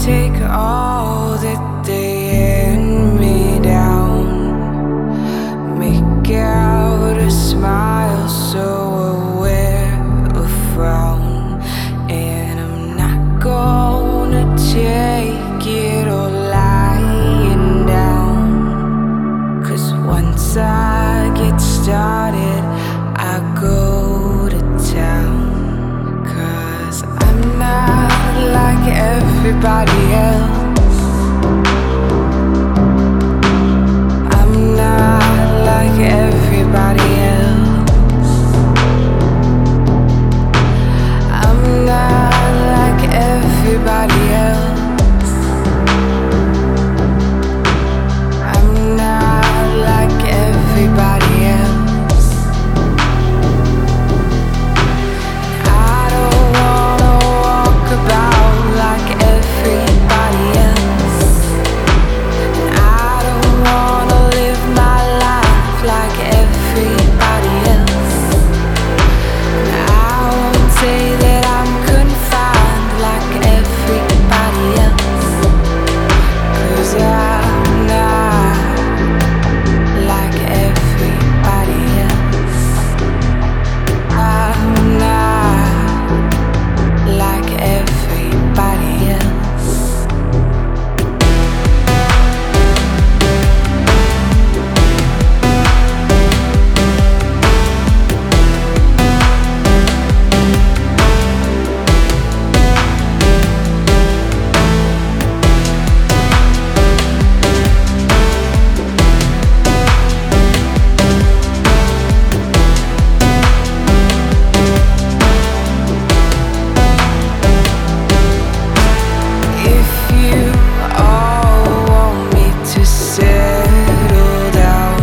take all that they hand me down, make out a smile so aware of frown, and I'm not gonna take it all lying down, 'cause once I get started I go to town. 'Cause I'm not like everybody else, I'm not like everybody else, I'm not like everybody else, I'm not like everybody else. I don't wanna walk about like everybody else, I don't wanna live my life like everybody else, I won't say that I'm confined like everybody else, 'cause I'm not like everybody else, I'm not like everybody else. If you all want me to settle down,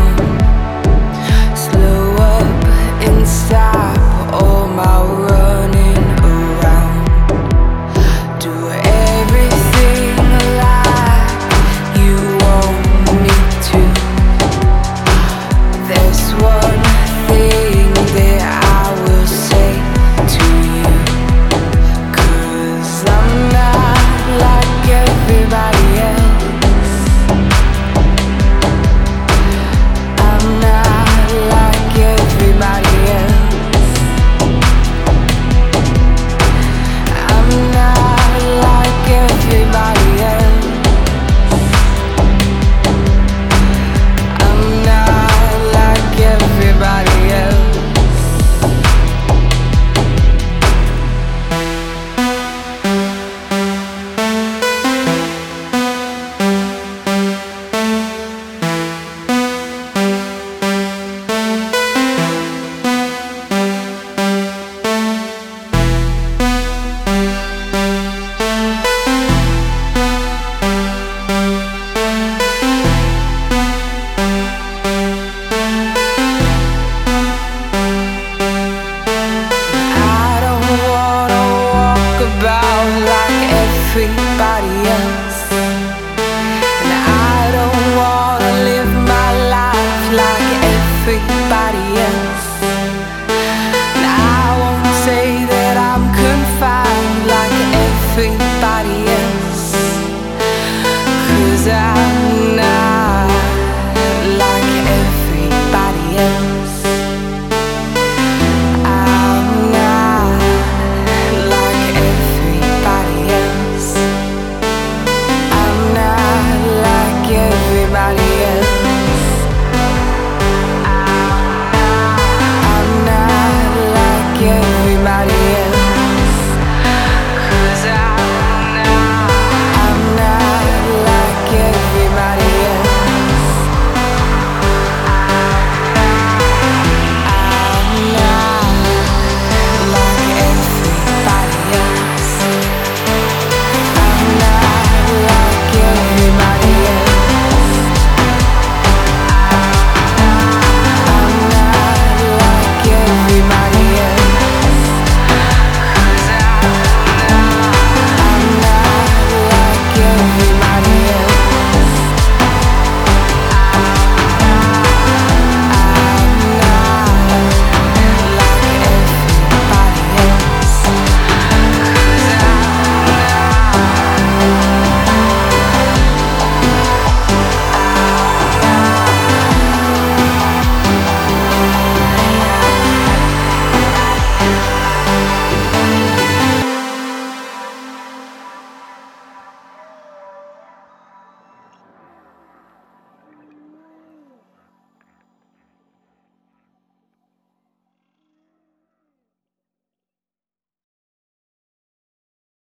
slow up and stop all my running around, do everything like you want me to. There's one thing that I will say to you, 'cause I'm not like everybody else, I'm not like everybody else, I'm not like everybody else, I'm not like everybody else. I don't wanna walk about like everybody else,